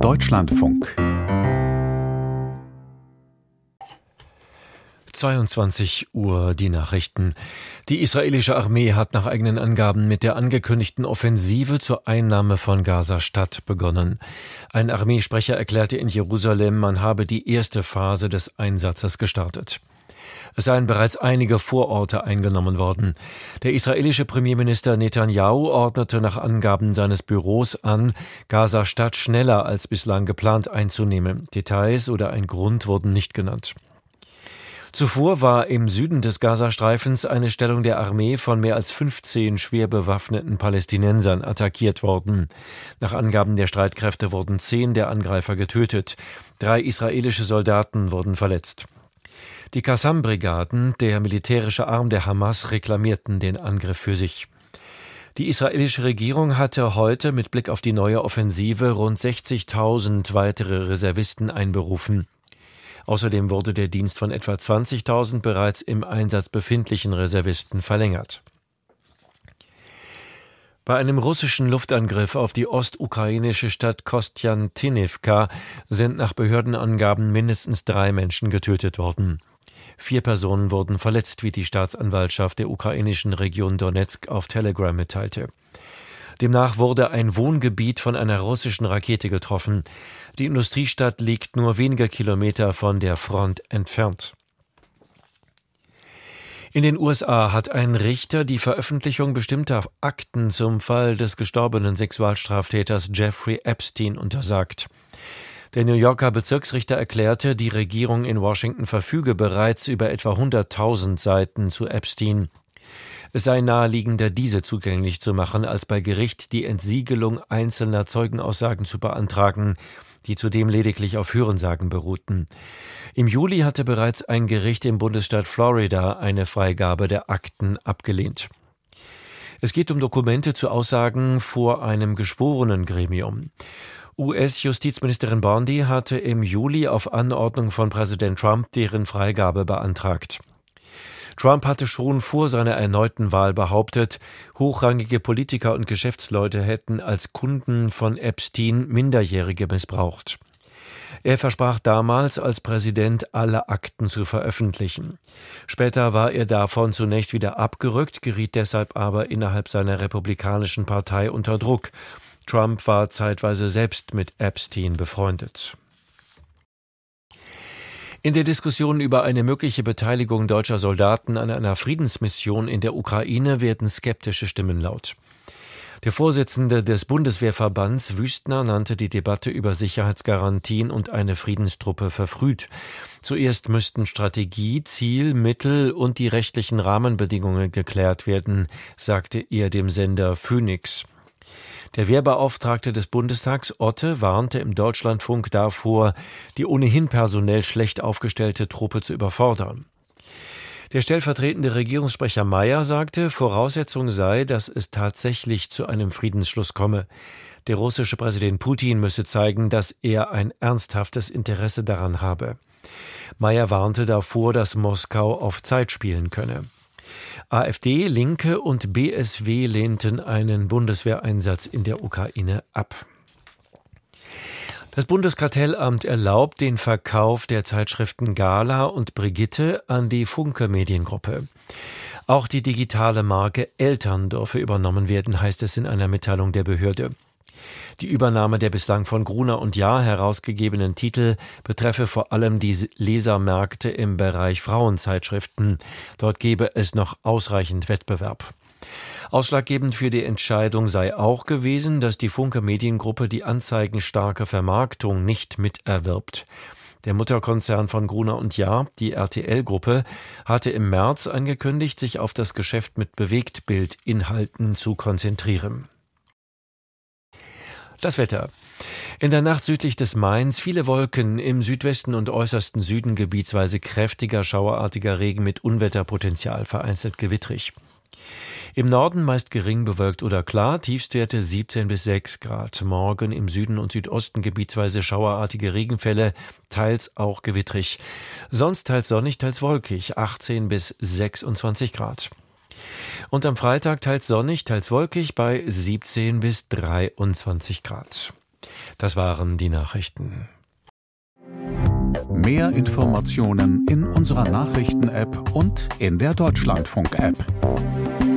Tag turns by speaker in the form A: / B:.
A: Deutschlandfunk
B: 22 Uhr die Nachrichten. Die israelische Armee hat nach eigenen Angaben mit der angekündigten Offensive zur Einnahme von Gaza-Stadt begonnen. Ein Armeesprecher erklärte in Jerusalem, man habe die erste Phase des Einsatzes gestartet. Es seien bereits einige Vororte eingenommen worden. Der israelische Premierminister Netanyahu ordnete nach Angaben seines Büros an, Gaza-Stadt schneller als bislang geplant einzunehmen. Details oder ein Grund wurden nicht genannt. Zuvor war im Süden des Gazastreifens eine Stellung der Armee von mehr als 15 schwer bewaffneten Palästinensern attackiert worden. Nach Angaben der Streitkräfte wurden 10 der Angreifer getötet. 3 israelische Soldaten wurden verletzt. Die Qassam-Brigaden, der militärische Arm der Hamas, reklamierten den Angriff für sich. Die israelische Regierung hatte heute mit Blick auf die neue Offensive rund 60.000 weitere Reservisten einberufen. Außerdem wurde der Dienst von etwa 20.000 bereits im Einsatz befindlichen Reservisten verlängert. Bei einem russischen Luftangriff auf die ostukrainische Stadt Kostjantinivka sind nach Behördenangaben mindestens 3 Menschen getötet worden. 4 Personen wurden verletzt, wie die Staatsanwaltschaft der ukrainischen Region Donezk auf Telegram mitteilte. Demnach wurde ein Wohngebiet von einer russischen Rakete getroffen. Die Industriestadt liegt nur wenige Kilometer von der Front entfernt. In den USA hat ein Richter die Veröffentlichung bestimmter Akten zum Fall des gestorbenen Sexualstraftäters Jeffrey Epstein untersagt. Der New Yorker Bezirksrichter erklärte, die Regierung in Washington verfüge bereits über etwa 100.000 Seiten zu Epstein. Es sei naheliegender, diese zugänglich zu machen, als bei Gericht die Entsiegelung einzelner Zeugenaussagen zu beantragen, die zudem lediglich auf Hörensagen beruhten. Im Juli hatte bereits ein Gericht im Bundesstaat Florida eine Freigabe der Akten abgelehnt. Es geht um Dokumente zu Aussagen vor einem Geschworenengremium. US-Justizministerin Bondi hatte im Juli auf Anordnung von Präsident Trump deren Freigabe beantragt. Trump hatte schon vor seiner erneuten Wahl behauptet, hochrangige Politiker und Geschäftsleute hätten als Kunden von Epstein Minderjährige missbraucht. Er versprach damals als Präsident, alle Akten zu veröffentlichen. Später war er davon zunächst wieder abgerückt, geriet deshalb aber innerhalb seiner Republikanischen Partei unter Druck. Trump war zeitweise selbst mit Epstein befreundet. In der Diskussion über eine mögliche Beteiligung deutscher Soldaten an einer Friedensmission in der Ukraine werden skeptische Stimmen laut. Der Vorsitzende des Bundeswehrverbands Wüstner nannte die Debatte über Sicherheitsgarantien und eine Friedenstruppe verfrüht. Zuerst müssten Strategie, Ziel, Mittel und die rechtlichen Rahmenbedingungen geklärt werden, sagte er dem Sender Phoenix. Der Wehrbeauftragte des Bundestags Otte warnte im Deutschlandfunk davor, die ohnehin personell schlecht aufgestellte Truppe zu überfordern. Der stellvertretende Regierungssprecher Mayer sagte, Voraussetzung sei, dass es tatsächlich zu einem Friedensschluss komme. Der russische Präsident Putin müsse zeigen, dass er ein ernsthaftes Interesse daran habe. Mayer warnte davor, dass Moskau auf Zeit spielen könne. AfD, Linke und BSW lehnten einen Bundeswehreinsatz in der Ukraine ab. Das Bundeskartellamt erlaubt den Verkauf der Zeitschriften Gala und Brigitte an die Funke Mediengruppe. Auch die digitale Marke Eltern dürfe übernommen werden, heißt es in einer Mitteilung der Behörde. Die Übernahme der bislang von Gruner und Jahr herausgegebenen Titel betreffe vor allem die Lesermärkte im Bereich Frauenzeitschriften. Dort gebe es noch ausreichend Wettbewerb. Ausschlaggebend für die Entscheidung sei auch gewesen, dass die Funke Mediengruppe die anzeigenstarke Vermarktung nicht miterwirbt. Der Mutterkonzern von Gruner und Jahr, die RTL-Gruppe, hatte im März angekündigt, sich auf das Geschäft mit Bewegtbildinhalten zu konzentrieren. Das Wetter. In der Nacht südlich des Mains viele Wolken, im Südwesten und äußersten Süden gebietsweise kräftiger, schauerartiger Regen mit Unwetterpotenzial, vereinzelt gewittrig. Im Norden meist gering bewölkt oder klar, Tiefstwerte 17 bis 6 Grad. Morgen im Süden und Südosten gebietsweise schauerartige Regenfälle, teils auch gewittrig. Sonst teils sonnig, teils wolkig, 18 bis 26 Grad. Und am Freitag teils sonnig, teils wolkig bei 17 bis 23 Grad. Das waren die Nachrichten.
A: Mehr Informationen in unserer Nachrichten-App und in der Deutschlandfunk-App.